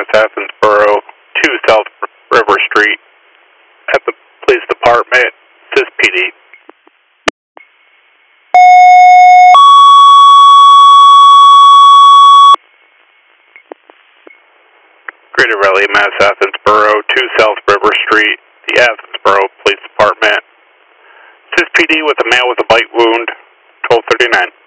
Mass Athensboro, 2 South River Street at the Police Department, CIS PD. Greater Raleigh, Mass Athensboro, 2 South River Street, the Athensboro Police Department, CIS PD with a man with a bite wound, 1239.